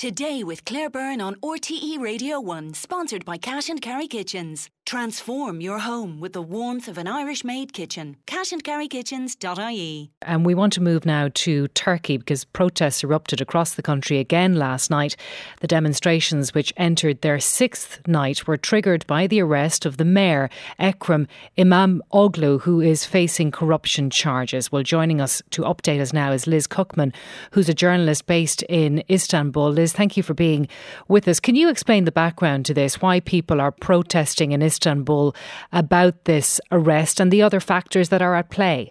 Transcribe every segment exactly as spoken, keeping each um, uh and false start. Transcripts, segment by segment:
Today with Claire Byrne on R T E Radio one, sponsored by Cash and Carry Kitchens. Transform your home with the warmth of an Irish-made kitchen. cash and carry kitchens dot I E. And we want to move now to Turkey because protests erupted across the country again last night. The demonstrations, which entered their sixth night, were triggered by the arrest of the mayor, Ekrem İmamoğlu, who is facing corruption charges. Well, joining us to update us now is Liz Cookman, who's a journalist based in Istanbul. Liz, thank you for being with us. Can you explain the background to this, why people are protesting in Istanbul about this arrest and the other factors that are at play?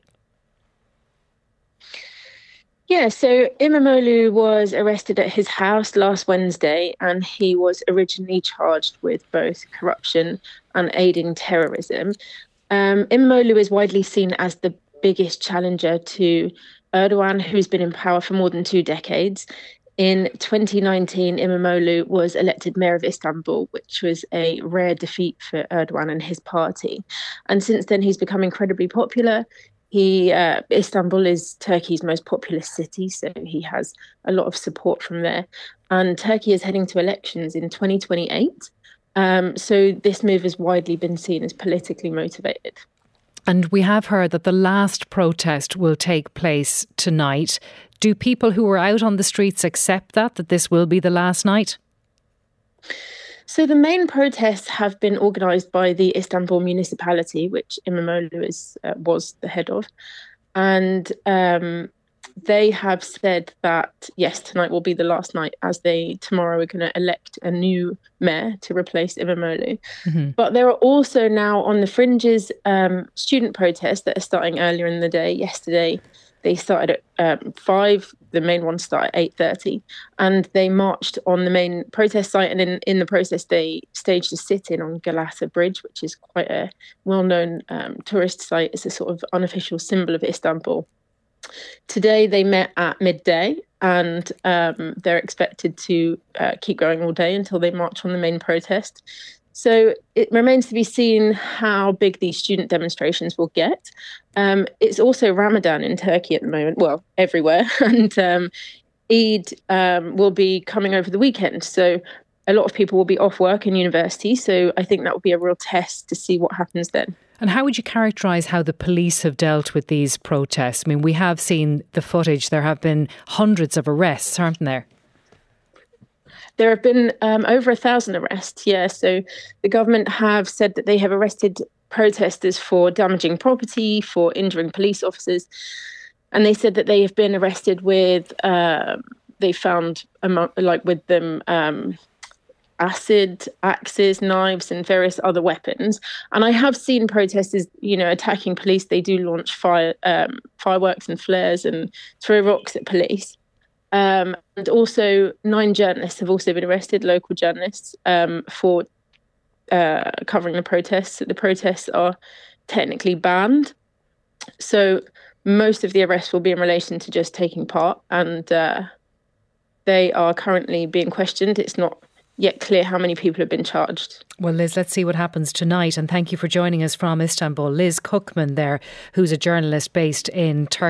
Yeah, so İmamoğlu was arrested at his house last Wednesday, and he was originally charged with both corruption and aiding terrorism. Um, İmamoğlu is widely seen as the biggest challenger to Erdogan, who's been in power for more than two decades. In twenty nineteen, İmamoğlu was elected mayor of Istanbul, which was a rare defeat for Erdogan and his party. And since then, he's become incredibly popular. He uh, Istanbul is Turkey's most populous city, so he has a lot of support from there. And Turkey is heading to elections in twenty twenty-eight. Um, so this move has widely been seen as politically motivated. And we have heard that the last protest will take place tonight. Do people who are out on the streets accept that, that this will be the last night? So the main protests have been organised by the Istanbul municipality, which İmamoğlu is, uh, was the head of. And um, they have said that, yes, tonight will be the last night, as they tomorrow are going to elect a new mayor to replace İmamoğlu. Mm-hmm. But there are also now on the fringes um, student protests that are starting earlier in the day. Yesterday, they started at um, five. The main one started at eight thirty. And they marched on the main protest site. And in, in the process, they staged a sit-in on Galata Bridge, which is quite a well-known um, tourist site. It's a sort of unofficial symbol of Istanbul. Today, they met at midday. And um, they're expected to uh, keep going all day until they march on the main protest. So it remains to be seen how big these student demonstrations will get. Um, it's also Ramadan in Turkey at the moment, well, everywhere. And um, Eid um, will be coming over the weekend. So a lot of people will be off work in university. So I think that will be a real test to see what happens then. And how would you characterise how the police have dealt with these protests? I mean, we have seen the footage. There have been hundreds of arrests, aren't there? There have been um, over a thousand arrests, yeah. So the government have said that they have arrested protesters for damaging property, for injuring police officers. And they said that they have been arrested with, uh, they found among, like with them um, acid, axes, knives and various other weapons. And I have seen protesters, you know, attacking police. They do launch fire, um, fireworks and flares and throw rocks at police. Um, and also nine journalists have also been arrested, local journalists, um, for uh, covering the protests. The protests are technically banned. So most of the arrests will be in relation to just taking part, and uh, they are currently being questioned. It's not yet clear how many people have been charged. Well, Liz, let's see what happens tonight. And thank you for joining us from Istanbul. Liz Cookman there, who's a journalist based in Turkey.